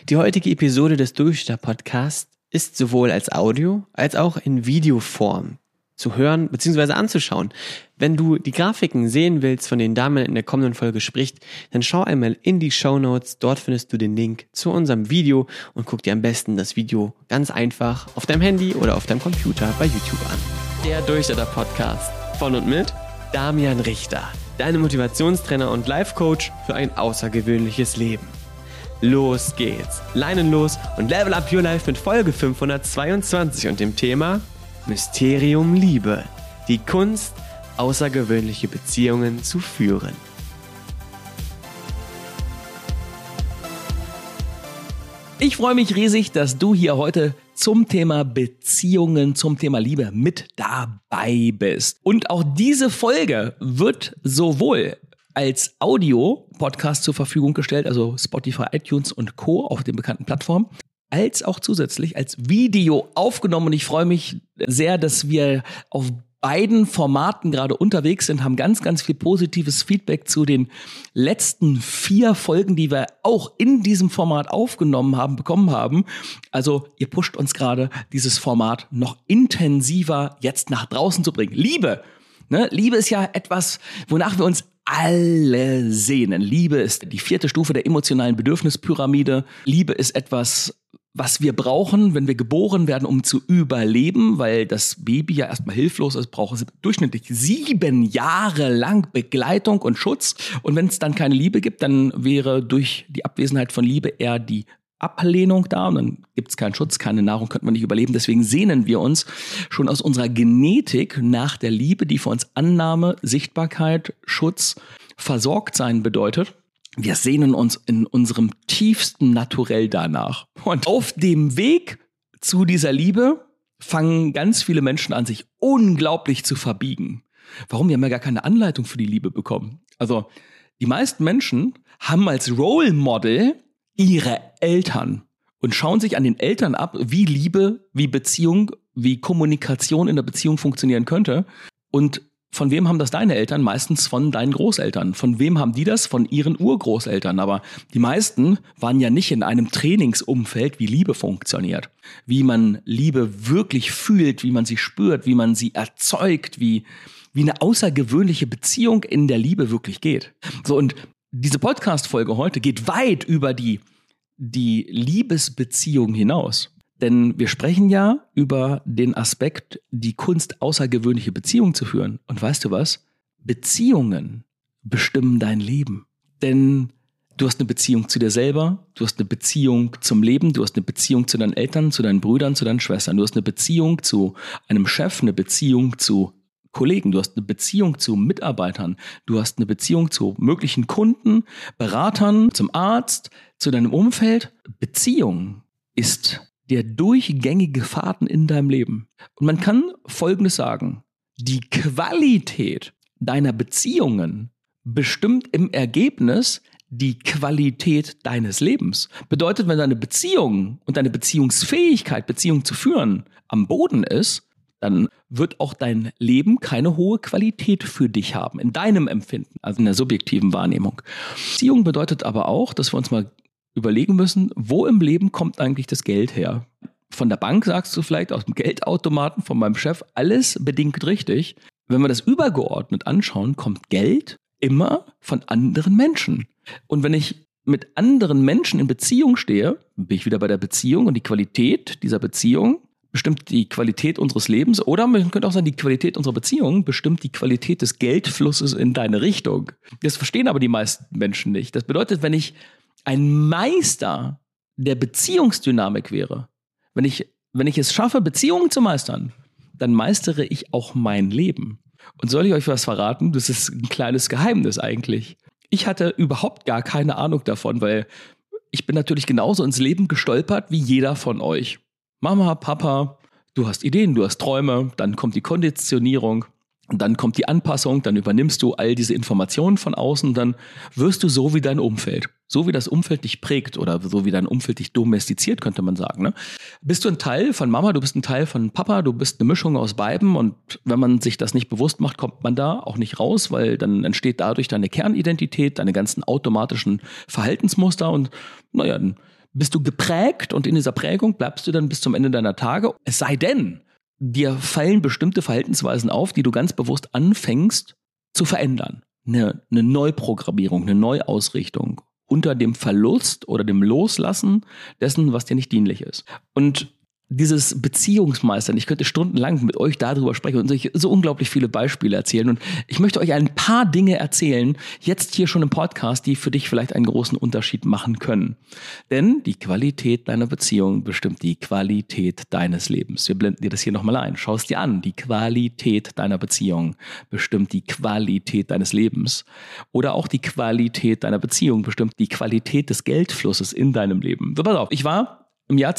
Die heutige Episode des Durchstarter-Podcasts ist sowohl als Audio als auch in Videoform zu hören bzw. anzuschauen. Wenn du die Grafiken sehen willst, von denen Damian in der kommenden Folge spricht, dann schau einmal in die Shownotes, dort findest du den Link zu unserem Video und guck dir am besten das Video ganz einfach auf deinem Handy oder auf deinem Computer bei YouTube an. Der Durchstarter-Podcast von und mit Damian Richter, deinem Motivationstrainer und Life-Coach für ein außergewöhnliches Leben. Los geht's, Leinen los und Level Up Your Life mit Folge 522 und dem Thema Mysterium Liebe, die Kunst, außergewöhnliche Beziehungen zu führen. Ich freue mich riesig, dass du hier heute zum Thema Beziehungen, zum Thema Liebe mit dabei bist. Und auch diese Folge wird sowohl als Audio-Podcast zur Verfügung gestellt, also Spotify, iTunes und Co. auf den bekannten Plattformen, als auch zusätzlich als Video aufgenommen. Und ich freue mich sehr, dass wir auf beiden Formaten gerade unterwegs sind, haben ganz, ganz viel positives Feedback zu den letzten 4 Folgen, die wir auch in diesem Format aufgenommen haben, bekommen haben. Also ihr pusht uns gerade, dieses Format noch intensiver jetzt nach draußen zu bringen. Liebe, ne? Liebe ist ja etwas, wonach wir uns alle sehnen. Liebe ist die 4. Stufe der emotionalen Bedürfnispyramide. Liebe ist etwas, was wir brauchen, wenn wir geboren werden, um zu überleben, weil das Baby ja erstmal hilflos ist, braucht es durchschnittlich 7 Jahre lang Begleitung und Schutz. Und wenn es dann keine Liebe gibt, dann wäre durch die Abwesenheit von Liebe eher die Ablehnung da und dann gibt es keinen Schutz, keine Nahrung, könnte man nicht überleben. Deswegen sehnen wir uns schon aus unserer Genetik nach der Liebe, die für uns Annahme, Sichtbarkeit, Schutz, Versorgtsein bedeutet. Wir sehnen uns in unserem tiefsten Naturell danach. Und auf dem Weg zu dieser Liebe fangen ganz viele Menschen an, sich unglaublich zu verbiegen. Warum? Wir haben ja gar keine Anleitung für die Liebe bekommen. Also die meisten Menschen haben als Role Model ihre Eltern und schauen sich an den Eltern ab, wie Liebe, wie Beziehung, wie Kommunikation in der Beziehung funktionieren könnte. Und von wem haben das deine Eltern? Meistens von deinen Großeltern. Von wem haben die das? Von ihren Urgroßeltern. Aber die meisten waren ja nicht in einem Trainingsumfeld, wie Liebe funktioniert. Wie man Liebe wirklich fühlt, wie man sie spürt, wie man sie erzeugt, wie eine außergewöhnliche Beziehung in der Liebe wirklich geht. So, und diese Podcast-Folge heute geht weit über die Liebesbeziehung hinaus. Denn wir sprechen ja über den Aspekt, die Kunst, außergewöhnliche Beziehungen zu führen. Und weißt du was? Beziehungen bestimmen dein Leben. Denn du hast eine Beziehung zu dir selber, du hast eine Beziehung zum Leben, du hast eine Beziehung zu deinen Eltern, zu deinen Brüdern, zu deinen Schwestern. Du hast eine Beziehung zu einem Chef, eine Beziehung zu Kollegen, du hast eine Beziehung zu Mitarbeitern, du hast eine Beziehung zu möglichen Kunden, Beratern, zum Arzt, zu deinem Umfeld. Beziehung ist der durchgängige Faden in deinem Leben. Und man kann Folgendes sagen: Die Qualität deiner Beziehungen bestimmt im Ergebnis die Qualität deines Lebens. Bedeutet, wenn deine Beziehung und deine Beziehungsfähigkeit, Beziehung zu führen, am Boden ist, dann wird auch dein Leben keine hohe Qualität für dich haben, in deinem Empfinden, also in der subjektiven Wahrnehmung. Beziehung bedeutet aber auch, dass wir uns mal überlegen müssen, wo im Leben kommt eigentlich das Geld her? Von der Bank sagst du vielleicht, aus dem Geldautomaten, von meinem Chef, alles bedingt richtig. Wenn wir das übergeordnet anschauen, kommt Geld immer von anderen Menschen. Und wenn ich mit anderen Menschen in Beziehung stehe, bin ich wieder bei der Beziehung und die Qualität dieser Beziehung bestimmt die Qualität unseres Lebens, oder man könnte auch sagen, die Qualität unserer Beziehung bestimmt die Qualität des Geldflusses in deine Richtung. Das verstehen aber die meisten Menschen nicht. Das bedeutet, wenn ich ein Meister der Beziehungsdynamik wäre, wenn ich es schaffe, Beziehungen zu meistern, dann meistere ich auch mein Leben. Und soll ich euch was verraten? Das ist ein kleines Geheimnis eigentlich. Ich hatte überhaupt gar keine Ahnung davon, weil ich bin natürlich genauso ins Leben gestolpert wie jeder von euch. Mama, Papa, du hast Ideen, du hast Träume, dann kommt die Konditionierung. Und dann kommt die Anpassung, dann übernimmst du all diese Informationen von außen, dann wirst du so wie dein Umfeld. So wie das Umfeld dich prägt oder so wie dein Umfeld dich domestiziert, könnte man sagen. Ne? Bist du ein Teil von Mama, du bist ein Teil von Papa, du bist eine Mischung aus beiden. Und wenn man sich das nicht bewusst macht, kommt man da auch nicht raus, weil dann entsteht dadurch deine Kernidentität, deine ganzen automatischen Verhaltensmuster. Und naja, dann bist du geprägt und in dieser Prägung bleibst du dann bis zum Ende deiner Tage. Es sei denn, dir fallen bestimmte Verhaltensweisen auf, die du ganz bewusst anfängst zu verändern. Eine Neuprogrammierung, eine Neuausrichtung unter dem Verlust oder dem Loslassen dessen, was dir nicht dienlich ist. Und dieses Beziehungsmeistern, ich könnte stundenlang mit euch darüber sprechen und euch so unglaublich viele Beispiele erzählen. Und ich möchte euch ein paar Dinge erzählen, jetzt hier schon im Podcast, die für dich vielleicht einen großen Unterschied machen können. Denn die Qualität deiner Beziehung bestimmt die Qualität deines Lebens. Wir blenden dir das hier nochmal ein. Schau es dir an. Die Qualität deiner Beziehung bestimmt die Qualität deines Lebens. Oder auch die Qualität deiner Beziehung bestimmt die Qualität des Geldflusses in deinem Leben. So, pass auf, im Jahr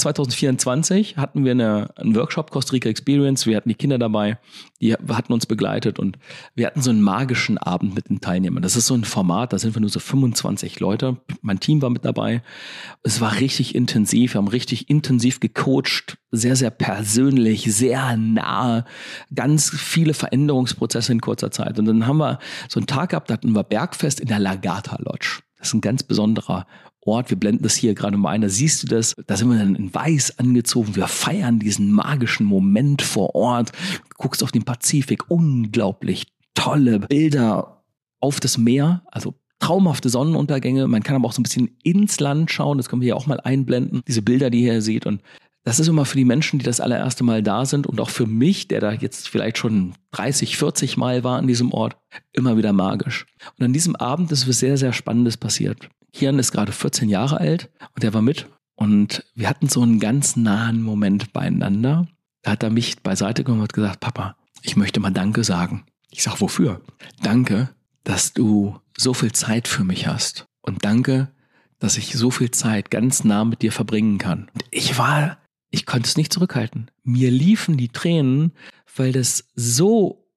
2024 hatten wir einen Workshop, Costa Rica Experience. Wir hatten die Kinder dabei, die hatten uns begleitet und wir hatten so einen magischen Abend mit den Teilnehmern. Das ist so ein Format, da sind wir nur so 25 Leute. Mein Team war mit dabei. Es war richtig intensiv, wir haben richtig intensiv gecoacht, sehr, sehr persönlich, sehr nah, ganz viele Veränderungsprozesse in kurzer Zeit. Und dann haben wir so einen Tag gehabt, da hatten wir Bergfest in der Lagata Lodge. Das ist ein ganz besonderer Ort. Wir blenden das hier gerade mal ein, da siehst du das. Da sind wir dann in weiß angezogen. Wir feiern diesen magischen Moment vor Ort. Du guckst auf den Pazifik, unglaublich tolle Bilder auf das Meer, also traumhafte Sonnenuntergänge. Man kann aber auch so ein bisschen ins Land schauen. Das können wir hier auch mal einblenden. Diese Bilder, die ihr hier seht. Und das ist immer für die Menschen, die das allererste Mal da sind und auch für mich, der da jetzt vielleicht schon 30, 40 Mal war an diesem Ort, immer wieder magisch. Und an diesem Abend ist was sehr, sehr Spannendes passiert. Kian ist gerade 14 Jahre alt und er war mit und wir hatten so einen ganz nahen Moment beieinander. Da hat er mich beiseite genommen und hat gesagt, Papa, ich möchte mal Danke sagen. Ich sag, wofür? Danke, dass du so viel Zeit für mich hast und danke, dass ich so viel Zeit ganz nah mit dir verbringen kann. Und ich konnte es nicht zurückhalten. Mir liefen die Tränen, weil das so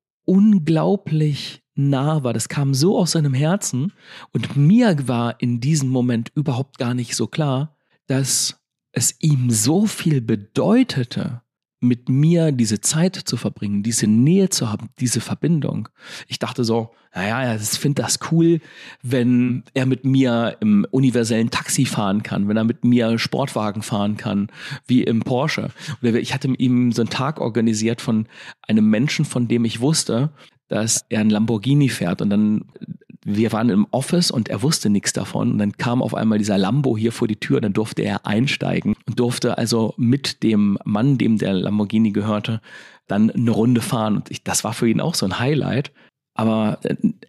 unglaublich nah war. Das kam so aus seinem Herzen und mir war in diesem Moment überhaupt gar nicht so klar, dass es ihm so viel bedeutete, mit mir diese Zeit zu verbringen, diese Nähe zu haben, diese Verbindung. Ich dachte so, naja, ich finde das cool, wenn er mit mir im universellen Taxi fahren kann, wenn er mit mir Sportwagen fahren kann, wie im Porsche. Oder ich hatte ihm so einen Tag organisiert von einem Menschen, von dem ich wusste, dass er einen Lamborghini fährt und dann, wir waren im Office und er wusste nichts davon und dann kam auf einmal dieser Lambo hier vor die Tür, dann durfte er einsteigen und durfte also mit dem Mann, dem der Lamborghini gehörte, dann eine Runde fahren und das war für ihn auch so ein Highlight, aber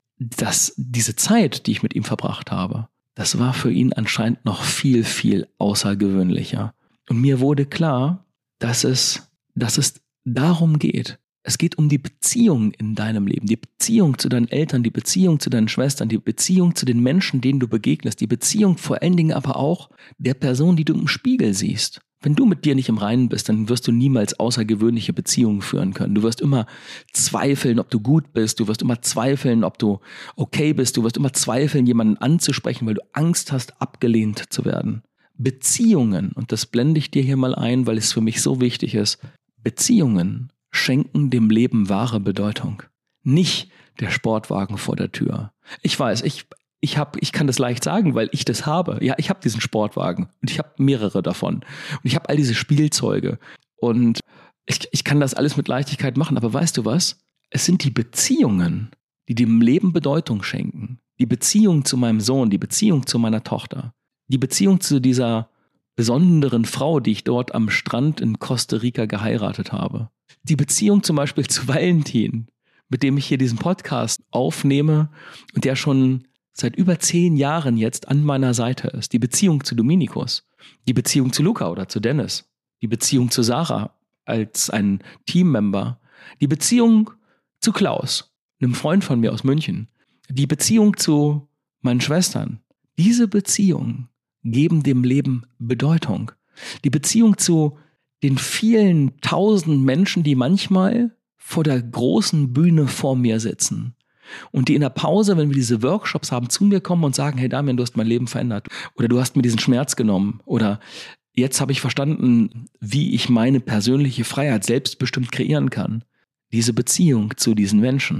diese Zeit, die ich mit ihm verbracht habe, das war für ihn anscheinend noch viel, viel außergewöhnlicher und mir wurde klar, dass es darum geht. Es geht um die Beziehung in deinem Leben, die Beziehung zu deinen Eltern, die Beziehung zu deinen Schwestern, die Beziehung zu den Menschen, denen du begegnest, die Beziehung vor allen Dingen aber auch der Person, die du im Spiegel siehst. Wenn du mit dir nicht im Reinen bist, dann wirst du niemals außergewöhnliche Beziehungen führen können. Du wirst immer zweifeln, ob du gut bist, du wirst immer zweifeln, ob du okay bist, du wirst immer zweifeln, jemanden anzusprechen, weil du Angst hast, abgelehnt zu werden. Beziehungen, und das blende ich dir hier mal ein, weil es für mich so wichtig ist, Beziehungen schenken dem Leben wahre Bedeutung. Nicht der Sportwagen vor der Tür. Ich weiß, ich kann das leicht sagen, weil ich das habe. Ja, ich habe diesen Sportwagen und ich habe mehrere davon. Und ich habe all diese Spielzeuge. Und ich kann das alles mit Leichtigkeit machen. Aber weißt du was? Es sind die Beziehungen, die dem Leben Bedeutung schenken. Die Beziehung zu meinem Sohn, die Beziehung zu meiner Tochter. Die Beziehung zu dieser besonderen Frau, die ich dort am Strand in Costa Rica geheiratet habe. Die Beziehung zum Beispiel zu Valentin, mit dem ich hier diesen Podcast aufnehme und der schon seit über 10 Jahren jetzt an meiner Seite ist. Die Beziehung zu Dominikus, die Beziehung zu Luca oder zu Dennis, die Beziehung zu Sarah als ein Teammember, die Beziehung zu Klaus, einem Freund von mir aus München, die Beziehung zu meinen Schwestern. Diese Beziehungen geben dem Leben Bedeutung. Die Beziehung zu den vielen 1000 Menschen, die manchmal vor der großen Bühne vor mir sitzen und die in der Pause, wenn wir diese Workshops haben, zu mir kommen und sagen, hey Damian, du hast mein Leben verändert oder du hast mir diesen Schmerz genommen oder jetzt habe ich verstanden, wie ich meine persönliche Freiheit selbstbestimmt kreieren kann. Diese Beziehung zu diesen Menschen,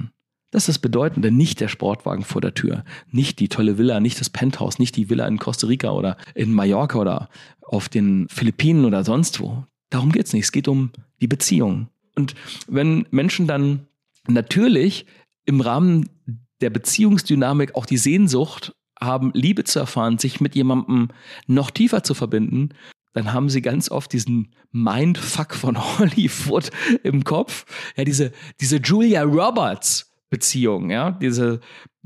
Das ist das Bedeutende, nicht der Sportwagen vor der Tür, nicht die tolle Villa, nicht das Penthouse, nicht die Villa in Costa Rica oder in Mallorca oder auf den Philippinen oder sonst wo. Darum geht's nicht. Es geht um die Beziehung. Und wenn Menschen dann natürlich im Rahmen der Beziehungsdynamik auch die Sehnsucht haben, Liebe zu erfahren, sich mit jemandem noch tiefer zu verbinden, dann haben sie ganz oft diesen Mindfuck von Hollywood im Kopf. Ja, diese Julia Roberts Beziehung, ja, diese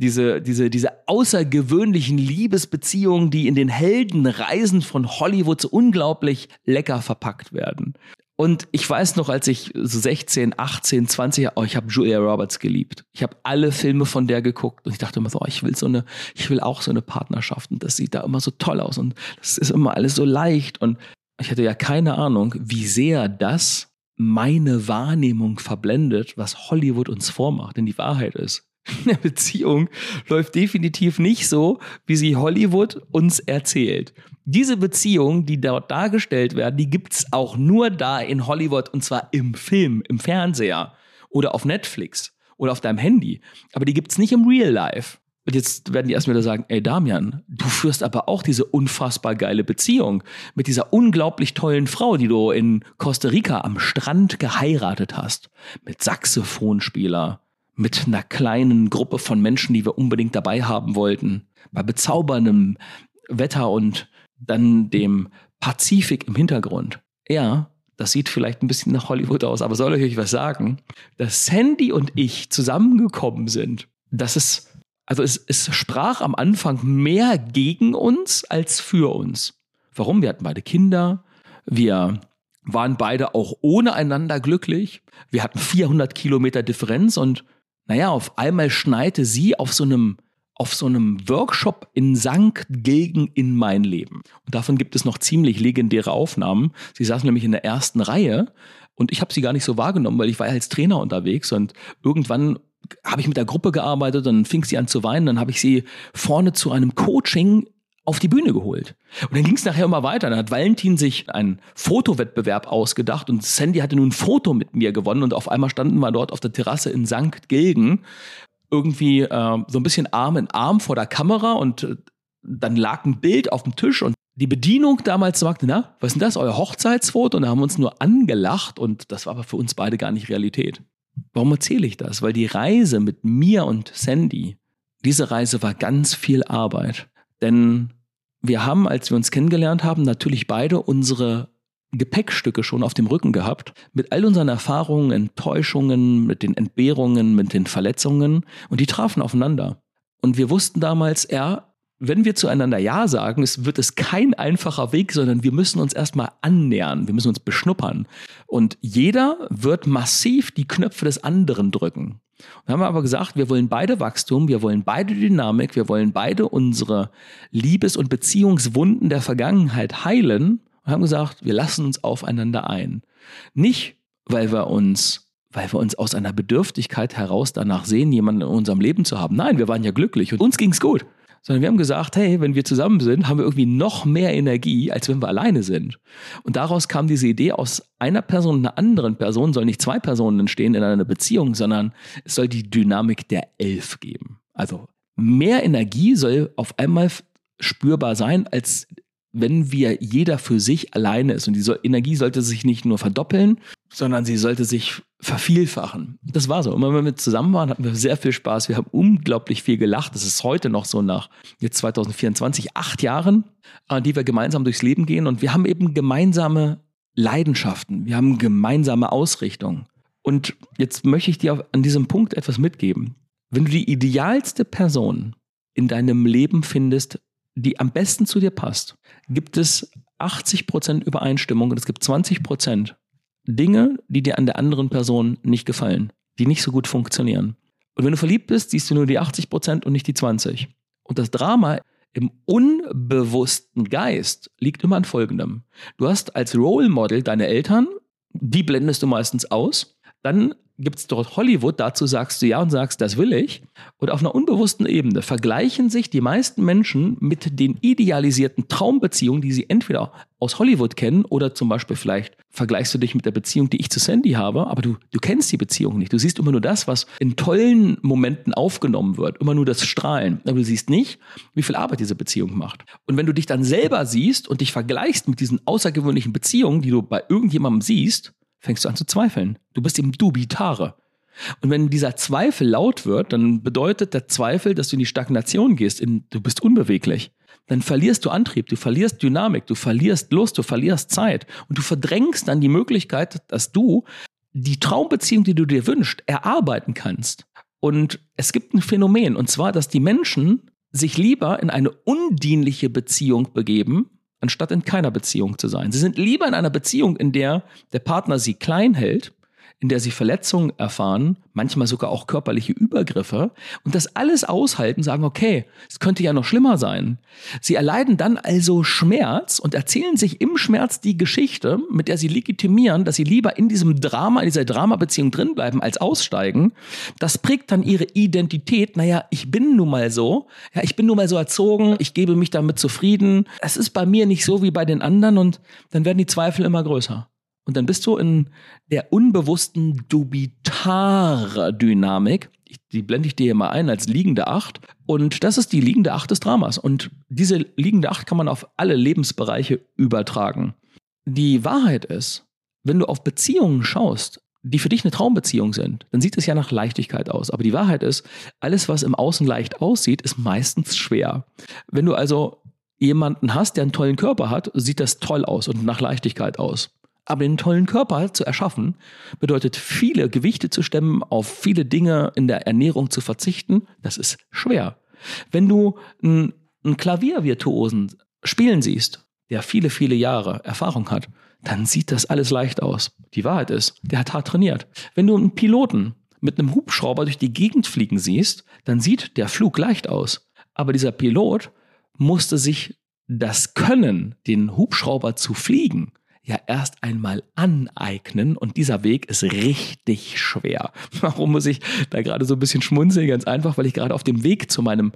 außergewöhnlichen Liebesbeziehungen, die in den Heldenreisen von Hollywood so unglaublich lecker verpackt werden. Und ich weiß noch, als ich so 16, 18, 20 Jahre, ich habe Julia Roberts geliebt. Ich habe alle Filme von der geguckt und ich dachte immer so, ich will auch so eine Partnerschaft und das sieht da immer so toll aus und das ist immer alles so leicht und ich hatte ja keine Ahnung, wie sehr das meine Wahrnehmung verblendet, was Hollywood uns vormacht. Denn die Wahrheit ist, eine Beziehung läuft definitiv nicht so, wie sie Hollywood uns erzählt. Diese Beziehungen, die dort dargestellt werden, die gibt's auch nur da in Hollywood und zwar im Film, im Fernseher oder auf Netflix oder auf deinem Handy. Aber die gibt's nicht im Real Life. Und jetzt werden die erstmal wieder sagen, ey Damian, du führst aber auch diese unfassbar geile Beziehung mit dieser unglaublich tollen Frau, die du in Costa Rica am Strand geheiratet hast. Mit Saxophonspieler, mit einer kleinen Gruppe von Menschen, die wir unbedingt dabei haben wollten. Bei bezauberndem Wetter und dann dem Pazifik im Hintergrund. Ja, das sieht vielleicht ein bisschen nach Hollywood aus, aber soll ich euch was sagen? Dass Sandy und ich zusammengekommen sind, es sprach am Anfang mehr gegen uns als für uns. Warum? Wir hatten beide Kinder, wir waren beide auch ohne einander glücklich, wir hatten 400 Kilometer Differenz und auf einmal schneite sie auf so einem Workshop in St. Gilgen in mein Leben. Und davon gibt es noch ziemlich legendäre Aufnahmen. Sie saß nämlich in der ersten Reihe und ich habe sie gar nicht so wahrgenommen, weil ich war ja als Trainer unterwegs und irgendwann habe ich mit der Gruppe gearbeitet und dann fing sie an zu weinen, dann habe ich sie vorne zu einem Coaching auf die Bühne geholt. Und dann ging es nachher immer weiter. Dann hat Valentin sich einen Fotowettbewerb ausgedacht und Sandy hatte nun ein Foto mit mir gewonnen und auf einmal standen wir dort auf der Terrasse in St. Gilgen irgendwie so ein bisschen Arm in Arm vor der Kamera und dann lag ein Bild auf dem Tisch und die Bedienung damals sagte, was ist denn das, euer Hochzeitsfoto? Und da haben wir uns nur angelacht und das war aber für uns beide gar nicht Realität. Warum erzähle ich das? Weil die Reise mit mir und Sandy, diese Reise war ganz viel Arbeit. Denn wir haben, als wir uns kennengelernt haben, natürlich beide unsere Gepäckstücke schon auf dem Rücken gehabt. Mit all unseren Erfahrungen, Enttäuschungen, mit den Entbehrungen, mit den Verletzungen. Und die trafen aufeinander. Und wir wussten damals, wenn wir zueinander Ja sagen, wird es kein einfacher Weg, sondern wir müssen uns erstmal annähern, wir müssen uns beschnuppern. Und jeder wird massiv die Knöpfe des anderen drücken. Und dann haben wir aber gesagt, wir wollen beide Wachstum, wir wollen beide Dynamik, wir wollen beide unsere Liebes- und Beziehungswunden der Vergangenheit heilen und haben gesagt, wir lassen uns aufeinander ein. Nicht, weil wir uns aus einer Bedürftigkeit heraus danach sehen, jemanden in unserem Leben zu haben. Nein, wir waren ja glücklich und uns ging's gut. Sondern wir haben gesagt, hey, wenn wir zusammen sind, haben wir irgendwie noch mehr Energie, als wenn wir alleine sind. Und daraus kam diese Idee, aus einer Person und einer anderen Person sollen nicht zwei Personen entstehen in einer Beziehung, sondern es soll die Dynamik der 11 geben. Also mehr Energie soll auf einmal spürbar sein, als wenn jeder für sich alleine ist. Und diese Energie sollte sich nicht nur verdoppeln, sondern sie sollte sich vervielfachen. Das war so. Immer wenn wir zusammen waren, hatten wir sehr viel Spaß. Wir haben unglaublich viel gelacht. Das ist heute noch so nach jetzt 2024, 8 Jahren, die wir gemeinsam durchs Leben gehen. Und wir haben eben gemeinsame Leidenschaften. Wir haben gemeinsame Ausrichtung. Und jetzt möchte ich dir an diesem Punkt etwas mitgeben. Wenn du die idealste Person in deinem Leben findest, die am besten zu dir passt, gibt es 80% Übereinstimmung und es gibt 20% Dinge, die dir an der anderen Person nicht gefallen, die nicht so gut funktionieren. Und wenn du verliebt bist, siehst du nur die 80% und nicht die 20%. Und das Drama im unbewussten Geist liegt immer an Folgendem. Du hast als Role Model deine Eltern, die blendest du meistens aus. Dann gibt es dort Hollywood, dazu sagst du ja und sagst, das will ich. Und auf einer unbewussten Ebene vergleichen sich die meisten Menschen mit den idealisierten Traumbeziehungen, die sie entweder aus Hollywood kennen oder zum Beispiel vielleicht vergleichst du dich mit der Beziehung, die ich zu Sandy habe, aber du kennst die Beziehung nicht. Du siehst immer nur das, was in tollen Momenten aufgenommen wird, immer nur das Strahlen. Aber du siehst nicht, wie viel Arbeit diese Beziehung macht. Und wenn du dich dann selber siehst und dich vergleichst mit diesen außergewöhnlichen Beziehungen, die du bei irgendjemandem siehst, fängst du an zu zweifeln. Du bist im Dubitare. Und wenn dieser Zweifel laut wird, dann bedeutet der Zweifel, dass du in die Stagnation gehst, du bist unbeweglich. Dann verlierst du Antrieb, du verlierst Dynamik, du verlierst Lust, du verlierst Zeit und du verdrängst dann die Möglichkeit, dass du die Traumbeziehung, die du dir wünschst, erarbeiten kannst. Und es gibt ein Phänomen, und zwar, dass die Menschen sich lieber in eine undienliche Beziehung begeben, anstatt in keiner Beziehung zu sein. Sie sind lieber in einer Beziehung, in der der Partner sie klein hält, in der sie Verletzungen erfahren, manchmal sogar auch körperliche Übergriffe und das alles aushalten, sagen, okay, es könnte ja noch schlimmer sein. Sie erleiden dann also Schmerz und erzählen sich im Schmerz die Geschichte, mit der sie legitimieren, dass sie lieber in diesem Drama, in dieser Dramabeziehung drinbleiben, als aussteigen. Das prägt dann ihre Identität. Naja, ich bin nun mal so. Ja, ich bin nun mal so erzogen. Ich gebe mich damit zufrieden. Es ist bei mir nicht so wie bei den anderen und dann werden die Zweifel immer größer. Und dann bist du in der unbewussten Dubitare-Dynamik. Die blende ich dir hier mal ein als liegende Acht. Und das ist die liegende Acht des Dramas. Und diese liegende Acht kann man auf alle Lebensbereiche übertragen. Die Wahrheit ist, wenn du auf Beziehungen schaust, die für dich eine Traumbeziehung sind, dann sieht es ja nach Leichtigkeit aus. Aber die Wahrheit ist, alles, was im Außen leicht aussieht, ist meistens schwer. Wenn du also jemanden hast, der einen tollen Körper hat, sieht das toll aus und nach Leichtigkeit aus. Aber den tollen Körper zu erschaffen, bedeutet viele Gewichte zu stemmen, auf viele Dinge in der Ernährung zu verzichten. Das ist schwer. Wenn du einen Klaviervirtuosen spielen siehst, der viele, viele Jahre Erfahrung hat, dann sieht das alles leicht aus. Die Wahrheit ist, der hat hart trainiert. Wenn du einen Piloten mit einem Hubschrauber durch die Gegend fliegen siehst, dann sieht der Flug leicht aus. Aber dieser Pilot musste sich das Können, den Hubschrauber zu fliegen, ja erst einmal aneignen und dieser Weg ist richtig schwer. Warum muss ich da gerade so ein bisschen schmunzeln? Ganz einfach, weil ich gerade auf dem Weg zu meinem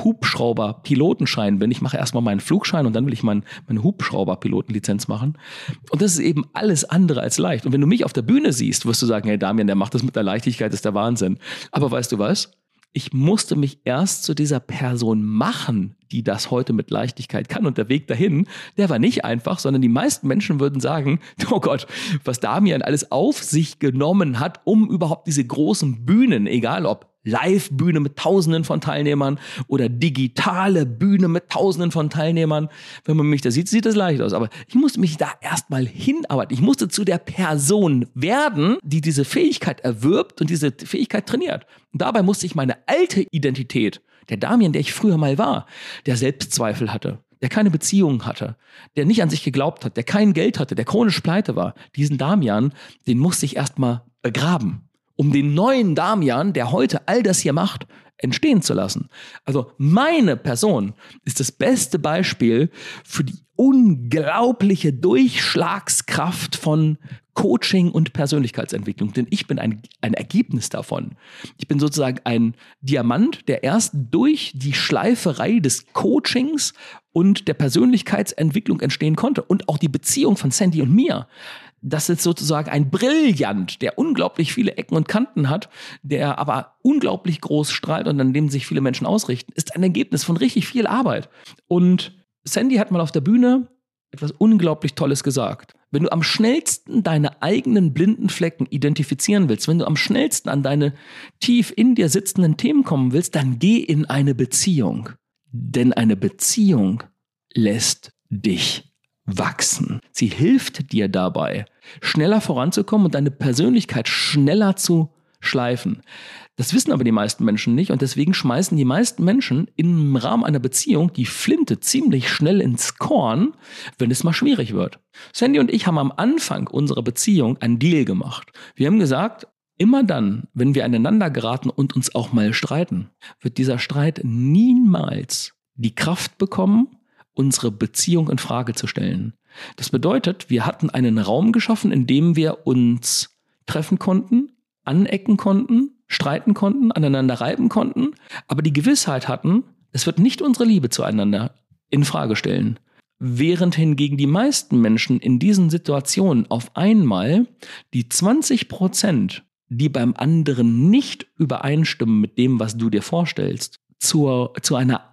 Hubschrauber-Pilotenschein bin. Ich mache erstmal meinen Flugschein und dann will ich meine Hubschrauber-Pilotenlizenz machen. Und das ist eben alles andere als leicht. Und wenn du mich auf der Bühne siehst, wirst du sagen, hey Damian, der macht das mit der Leichtigkeit, das ist der Wahnsinn. Aber weißt du was? Ich musste mich erst zu dieser Person machen, die das heute mit Leichtigkeit kann. Und der Weg dahin, der war nicht einfach, sondern die meisten Menschen würden sagen, oh Gott, was Damian alles auf sich genommen hat, um überhaupt diese großen Bühnen, egal ob Live-Bühne mit Tausenden von Teilnehmern oder digitale Bühne mit Tausenden von Teilnehmern. Wenn man mich da sieht, sieht das leicht aus. Aber ich musste mich da erstmal hinarbeiten. Ich musste zu der Person werden, die diese Fähigkeit erwirbt und diese Fähigkeit trainiert. Und dabei musste ich meine alte Identität, der Damian, der ich früher mal war, der Selbstzweifel hatte, der keine Beziehungen hatte, der nicht an sich geglaubt hat, der kein Geld hatte, der chronisch pleite war, diesen Damian, den musste ich erstmal begraben, um den neuen Damian, der heute all das hier macht, entstehen zu lassen. Also meine Person ist das beste Beispiel für die unglaubliche Durchschlagskraft von Coaching und Persönlichkeitsentwicklung, denn ich bin ein Ergebnis davon. Ich bin sozusagen ein Diamant, der erst durch die Schleiferei des Coachings und der Persönlichkeitsentwicklung entstehen konnte und auch die Beziehung von Sandy und mir. Das ist sozusagen ein Brillant, der unglaublich viele Ecken und Kanten hat, der aber unglaublich groß strahlt und an dem sich viele Menschen ausrichten, ist ein Ergebnis von richtig viel Arbeit. Und Sandy hat mal auf der Bühne etwas unglaublich Tolles gesagt. Wenn du am schnellsten deine eigenen blinden Flecken identifizieren willst, wenn du am schnellsten an deine tief in dir sitzenden Themen kommen willst, dann geh in eine Beziehung. Denn eine Beziehung lässt dich wachsen. Sie hilft dir dabei, schneller voranzukommen und deine Persönlichkeit schneller zu schleifen. Das wissen aber die meisten Menschen nicht und deswegen schmeißen die meisten Menschen im Rahmen einer Beziehung die Flinte ziemlich schnell ins Korn, wenn es mal schwierig wird. Sandy und ich haben am Anfang unserer Beziehung einen Deal gemacht. Wir haben gesagt, immer dann, wenn wir aneinander geraten und uns auch mal streiten, wird dieser Streit niemals die Kraft bekommen, unsere Beziehung in Frage zu stellen. Das bedeutet, wir hatten einen Raum geschaffen, in dem wir uns treffen konnten, anecken konnten, streiten konnten, aneinander reiben konnten, aber die Gewissheit hatten, es wird nicht unsere Liebe zueinander in Frage stellen. Während hingegen die meisten Menschen in diesen Situationen auf einmal die 20%, die beim anderen nicht übereinstimmen mit dem, was du dir vorstellst, zu einer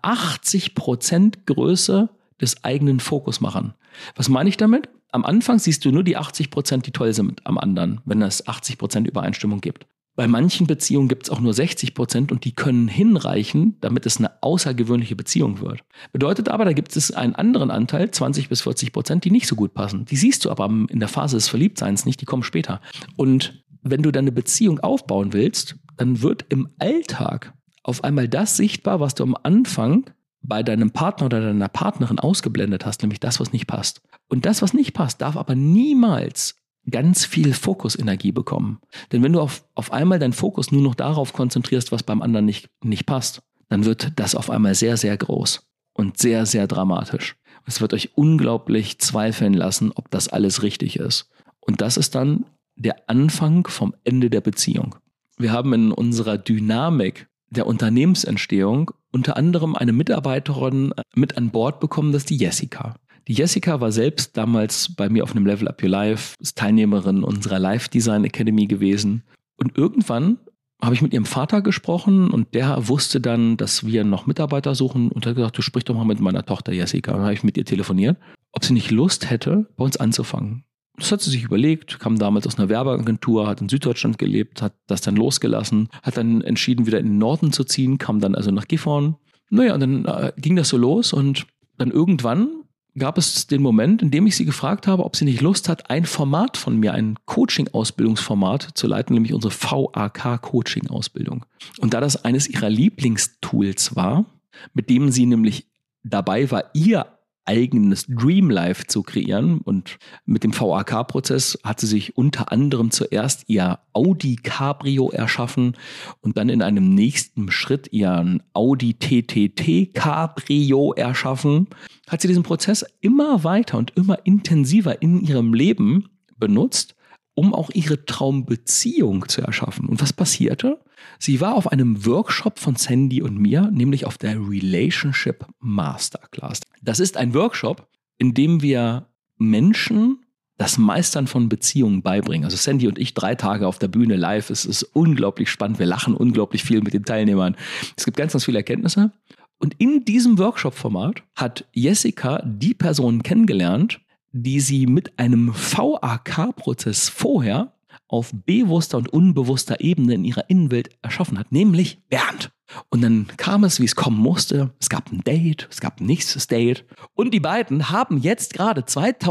80% Größe des eigenen Fokus machen. Was meine ich damit? Am Anfang siehst du nur die 80%, die toll sind am anderen, wenn es 80% Übereinstimmung gibt. Bei manchen Beziehungen gibt es auch nur 60% und die können hinreichen, damit es eine außergewöhnliche Beziehung wird. Bedeutet aber, da gibt es einen anderen Anteil, 20-40%, die nicht so gut passen. Die siehst du aber in der Phase des Verliebtseins nicht, die kommen später. Und wenn du deine Beziehung aufbauen willst, dann wird im Alltag auf einmal das sichtbar, was du am Anfang bei deinem Partner oder deiner Partnerin ausgeblendet hast, nämlich das, was nicht passt. Und das, was nicht passt, darf aber niemals ganz viel Fokusenergie bekommen. Denn wenn du auf einmal deinen Fokus nur noch darauf konzentrierst, was beim anderen nicht passt, dann wird das auf einmal sehr, sehr groß und sehr, sehr dramatisch. Es wird euch unglaublich zweifeln lassen, ob das alles richtig ist. Und das ist dann der Anfang vom Ende der Beziehung. Wir haben in unserer Dynamik der Unternehmensentstehung unter anderem eine Mitarbeiterin mit an Bord bekommen, das ist die Jessica. Die Jessica war selbst damals bei mir auf einem Level Up Your Life, ist Teilnehmerin unserer Life Design Academy gewesen. Und irgendwann habe ich mit ihrem Vater gesprochen und der wusste dann, dass wir noch Mitarbeiter suchen und hat gesagt, du sprich doch mal mit meiner Tochter Jessica. Und dann habe ich mit ihr telefoniert, ob sie nicht Lust hätte, bei uns anzufangen. Das hat sie sich überlegt, kam damals aus einer Werbeagentur, hat in Süddeutschland gelebt, hat das dann losgelassen, hat dann entschieden, wieder in den Norden zu ziehen, kam dann also nach Gifhorn. Naja, und dann ging das so los und dann irgendwann gab es den Moment, in dem ich sie gefragt habe, ob sie nicht Lust hat, ein Format von mir, ein Coaching-Ausbildungsformat zu leiten, nämlich unsere VAK-Coaching-Ausbildung. Und da das eines ihrer Lieblingstools war, mit dem sie nämlich dabei war, ihr eigenes Dream Life zu kreieren. Und mit dem VAK-Prozess hat sie sich unter anderem zuerst ihr Audi Cabrio erschaffen und dann in einem nächsten Schritt ihren Audi TTT Cabrio erschaffen. Hat sie diesen Prozess immer weiter und immer intensiver in ihrem Leben benutzt, um auch ihre Traumbeziehung zu erschaffen. Und was passierte? Sie war auf einem Workshop von Sandy und mir, nämlich auf der Relationship Masterclass. Das ist ein Workshop, in dem wir Menschen das Meistern von Beziehungen beibringen. Also Sandy und ich 3 Tage auf der Bühne live. Es ist unglaublich spannend. Wir lachen unglaublich viel mit den Teilnehmern. Es gibt ganz, ganz viele Erkenntnisse. Und in diesem Workshop-Format hat Jessica die Person kennengelernt, die sie mit einem VAK-Prozess vorher auf bewusster und unbewusster Ebene in ihrer Innenwelt erschaffen hat, nämlich Bernd. Und dann kam es, wie es kommen musste. Es gab ein Date, es gab ein nächstes Date. Und die beiden haben jetzt gerade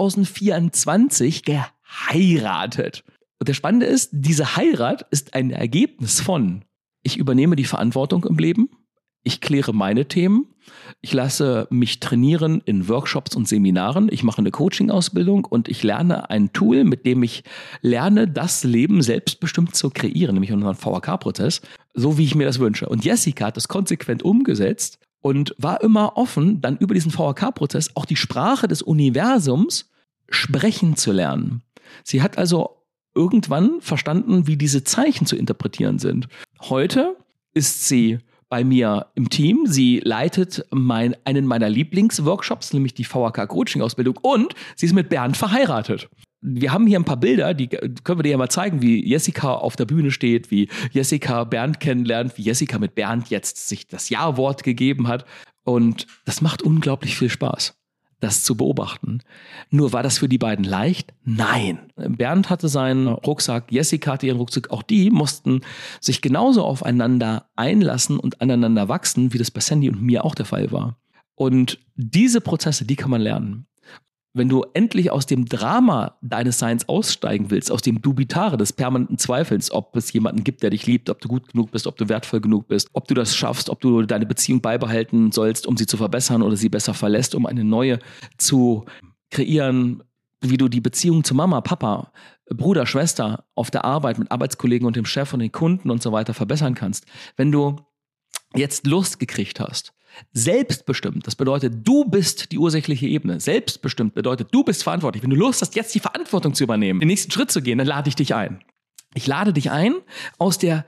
2024 geheiratet. Und das Spannende ist, diese Heirat ist ein Ergebnis von: Ich übernehme die Verantwortung im Leben, ich kläre meine Themen, ich lasse mich trainieren in Workshops und Seminaren, ich mache eine Coaching-Ausbildung und ich lerne ein Tool, mit dem ich lerne, das Leben selbstbestimmt zu kreieren, nämlich unseren VAK-Prozess, so wie ich mir das wünsche. Und Jessica hat das konsequent umgesetzt und war immer offen, dann über diesen VAK-Prozess auch die Sprache des Universums sprechen zu lernen. Sie hat also irgendwann verstanden, wie diese Zeichen zu interpretieren sind. Heute ist sie bei mir im Team. Sie leitet einen meiner Lieblingsworkshops, nämlich die VAK-Coaching-Ausbildung, und sie ist mit Bernd verheiratet. Wir haben hier ein paar Bilder, die können wir dir ja mal zeigen, wie Jessica auf der Bühne steht, wie Jessica Bernd kennenlernt, wie Jessica mit Bernd jetzt sich das Ja-Wort gegeben hat. Und das macht unglaublich viel Spaß, das zu beobachten. Nur war das für die beiden leicht? Nein. Bernd hatte seinen Rucksack, Jessica hatte ihren Rucksack. Auch die mussten sich genauso aufeinander einlassen und aneinander wachsen, wie das bei Sandy und mir auch der Fall war. Und diese Prozesse, die kann man lernen. Wenn du endlich aus dem Drama deines Seins aussteigen willst, aus dem Dubitare des permanenten Zweifels, ob es jemanden gibt, der dich liebt, ob du gut genug bist, ob du wertvoll genug bist, ob du das schaffst, ob du deine Beziehung beibehalten sollst, um sie zu verbessern oder sie besser verlässt, um eine neue zu kreieren, wie du die Beziehung zu Mama, Papa, Bruder, Schwester auf der Arbeit mit Arbeitskollegen und dem Chef und den Kunden und so weiter verbessern kannst. Wenn du jetzt Lust gekriegt hast, selbstbestimmt, das bedeutet, du bist die ursächliche Ebene. Selbstbestimmt bedeutet, du bist verantwortlich. Wenn du Lust hast, jetzt die Verantwortung zu übernehmen, den nächsten Schritt zu gehen, dann lade ich dich ein. Ich lade dich ein, aus der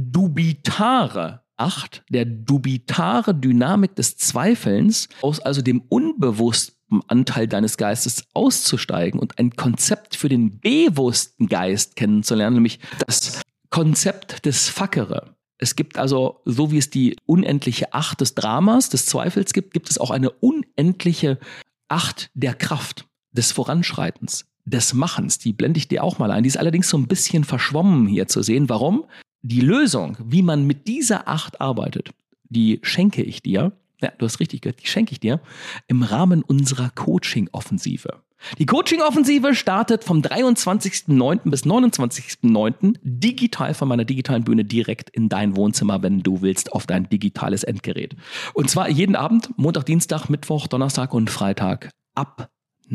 Dubitare 8, der dubitare Dynamik des Zweifelns, aus also dem unbewussten Anteil deines Geistes auszusteigen und ein Konzept für den bewussten Geist kennenzulernen, nämlich das Konzept des Fakere. Es gibt also, so wie es die unendliche 8 des Dramas, des Zweifels gibt, gibt es auch eine unendliche 8 der Kraft, des Voranschreitens, des Machens. Die blende ich dir auch mal ein. Die ist allerdings so ein bisschen verschwommen hier zu sehen. Warum? Die Lösung, wie man mit dieser 8 arbeitet, die schenke ich dir, ja, du hast richtig gehört, die schenke ich dir im Rahmen unserer Coaching-Offensive. Die Coaching-Offensive startet vom 23.09. bis 29.09. digital von meiner digitalen Bühne direkt in dein Wohnzimmer, wenn du willst, auf dein digitales Endgerät. Und zwar jeden Abend, Montag, Dienstag, Mittwoch, Donnerstag und Freitag ab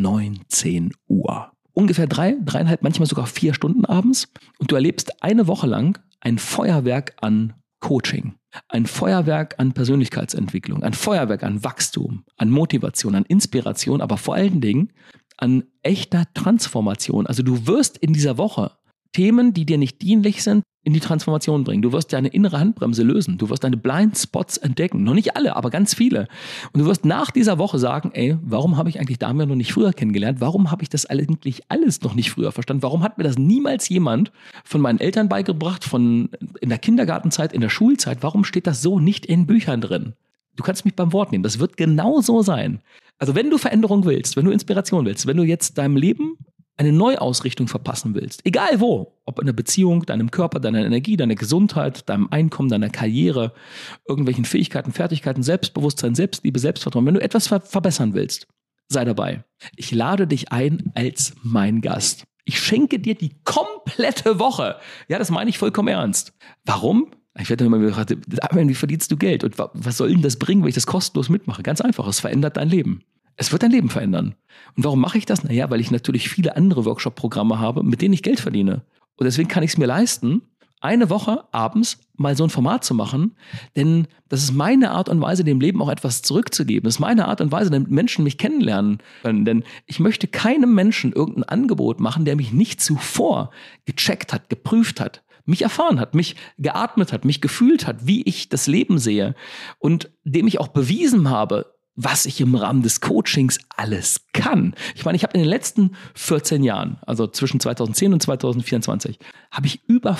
19 Uhr. Ungefähr 3,5, manchmal sogar 4 Stunden abends. Und du erlebst eine Woche lang ein Feuerwerk an Coaching, ein Feuerwerk an Persönlichkeitsentwicklung, ein Feuerwerk an Wachstum, an Motivation, an Inspiration, aber vor allen Dingen an echter Transformation. Also du wirst in dieser Woche Themen, die dir nicht dienlich sind, in die Transformation bringen. Du wirst deine innere Handbremse lösen. Du wirst deine Blind Spots entdecken. Noch nicht alle, aber ganz viele. Und du wirst nach dieser Woche sagen, ey, warum habe ich eigentlich Damian noch nicht früher kennengelernt? Warum habe ich das eigentlich alles noch nicht früher verstanden? Warum hat mir das niemals jemand von meinen Eltern beigebracht, in der Kindergartenzeit, in der Schulzeit? Warum steht das so nicht in Büchern drin? Du kannst mich beim Wort nehmen. Das wird genau so sein. Also wenn du Veränderung willst, wenn du Inspiration willst, wenn du jetzt deinem Leben eine Neuausrichtung verpassen willst, egal wo, ob in der Beziehung, deinem Körper, deiner Energie, deiner Gesundheit, deinem Einkommen, deiner Karriere, irgendwelchen Fähigkeiten, Fertigkeiten, Selbstbewusstsein, Selbstliebe, Selbstvertrauen, wenn du etwas verbessern willst, sei dabei. Ich lade dich ein als mein Gast. Ich schenke dir die komplette Woche. Ja, das meine ich vollkommen ernst. Warum? Ich werde immer gefragt, wie verdienst du Geld? Und was soll denn das bringen, wenn ich das kostenlos mitmache? Ganz einfach, es verändert dein Leben. Es wird dein Leben verändern. Und warum mache ich das? Naja, weil ich natürlich viele andere Workshop-Programme habe, mit denen ich Geld verdiene. Und deswegen kann ich es mir leisten, eine Woche abends mal so ein Format zu machen, denn das ist meine Art und Weise, dem Leben auch etwas zurückzugeben. Das ist meine Art und Weise, damit Menschen mich kennenlernen können. Denn ich möchte keinem Menschen irgendein Angebot machen, der mich nicht zuvor gecheckt hat, geprüft hat, mich erfahren hat, mich geatmet hat, mich gefühlt hat, wie ich das Leben sehe und dem ich auch bewiesen habe, was ich im Rahmen des Coachings alles kann. Ich meine, ich habe in den letzten 14 Jahren, also zwischen 2010 und 2024, habe ich über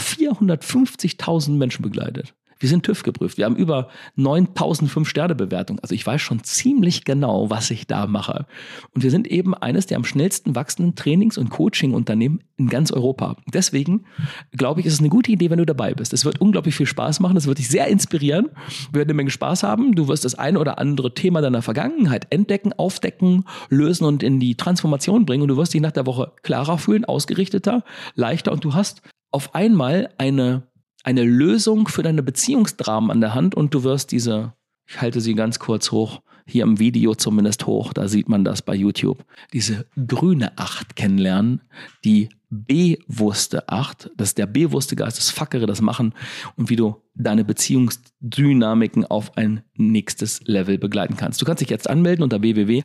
450.000 Menschen begleitet. Wir sind TÜV geprüft. Wir haben über 9.000 5-Sterne-Bewertungen. Also ich weiß schon ziemlich genau, was ich da mache. Und wir sind eben eines der am schnellsten wachsenden Trainings- und Coaching-Unternehmen in ganz Europa. Deswegen glaube ich, ist es eine gute Idee, wenn du dabei bist. Es wird unglaublich viel Spaß machen. Es wird dich sehr inspirieren. Wir werden eine Menge Spaß haben. Du wirst das eine oder andere Thema deiner Vergangenheit entdecken, aufdecken, lösen und in die Transformation bringen. Und du wirst dich nach der Woche klarer fühlen, ausgerichteter, leichter. Und du hast auf einmal eine Lösung für deine Beziehungsdramen an der Hand und du wirst ich halte sie ganz kurz hoch, hier im Video zumindest hoch, da sieht man das bei YouTube, diese grüne 8 kennenlernen, die bewusste 8, das ist der bewusste Geist, das Fakere, das Machen und wie du deine Beziehungsdynamiken auf ein nächstes Level begleiten kannst. Du kannst dich jetzt anmelden unter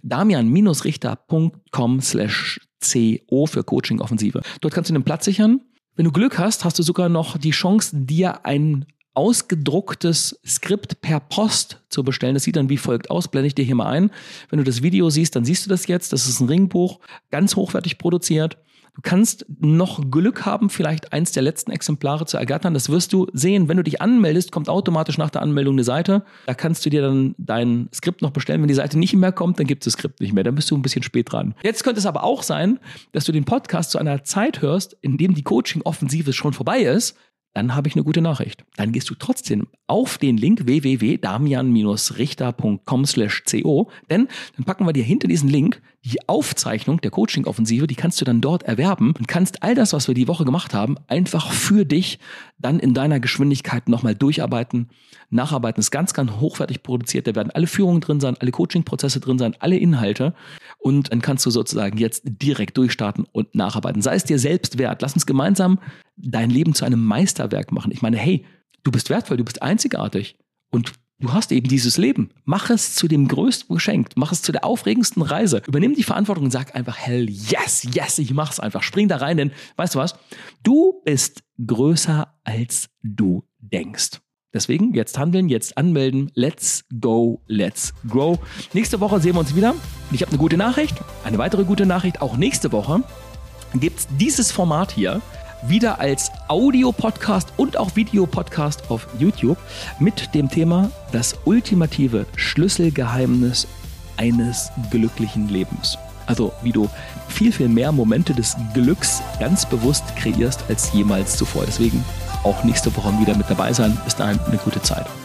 www.damian-richter.com/co für Coaching-Offensive. Dort kannst du den Platz sichern. Wenn du Glück hast, hast du sogar noch die Chance, dir ein ausgedrucktes Skript per Post zu bestellen. Das sieht dann wie folgt aus, blende ich dir hier mal ein. Wenn du das Video siehst, dann siehst du das jetzt. Das ist ein Ringbuch, ganz hochwertig produziert. Du kannst noch Glück haben, vielleicht eins der letzten Exemplare zu ergattern. Das wirst du sehen. Wenn du dich anmeldest, kommt automatisch nach der Anmeldung eine Seite. Da kannst du dir dann dein Skript noch bestellen. Wenn die Seite nicht mehr kommt, dann gibt es das Skript nicht mehr. Dann bist du ein bisschen spät dran. Jetzt könnte es aber auch sein, dass du den Podcast zu einer Zeit hörst, in dem die Coaching-Offensive schon vorbei ist. Dann habe ich eine gute Nachricht. Dann gehst du trotzdem auf den Link www.damian-richter.com/co, denn dann packen wir dir hinter diesen Link die Aufzeichnung der Coaching-Offensive, die kannst du dann dort erwerben und kannst all das, was wir die Woche gemacht haben, einfach für dich dann in deiner Geschwindigkeit nochmal durcharbeiten, nacharbeiten. Das ist ganz, ganz hochwertig produziert. Da werden alle Führungen drin sein, alle Coaching-Prozesse drin sein, alle Inhalte und dann kannst du sozusagen jetzt direkt durchstarten und nacharbeiten. Sei es dir selbst wert. Lass uns gemeinsam dein Leben zu einem Meisterwerk machen. Ich meine, hey, du bist wertvoll, du bist einzigartig und Du hast eben dieses Leben. Mach es zu dem größten Geschenk. Mach es zu der aufregendsten Reise. Übernimm die Verantwortung und sag einfach, hell yes, yes, ich mach's einfach. Spring da rein, denn weißt du was? Du bist größer, als du denkst. Deswegen jetzt handeln, jetzt anmelden. Let's go, let's grow. Nächste Woche sehen wir uns wieder. Und ich habe eine gute Nachricht, eine weitere gute Nachricht. Auch nächste Woche gibt es dieses Format hier wieder als Audio-Podcast und auch Videopodcast auf YouTube mit dem Thema das ultimative Schlüsselgeheimnis eines glücklichen Lebens. Also wie du viel, viel mehr Momente des Glücks ganz bewusst kreierst als jemals zuvor. Deswegen auch nächste Woche wieder mit dabei sein. Bis dahin eine gute Zeit.